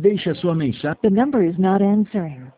Deixe a sua mensagem. The number is not answering.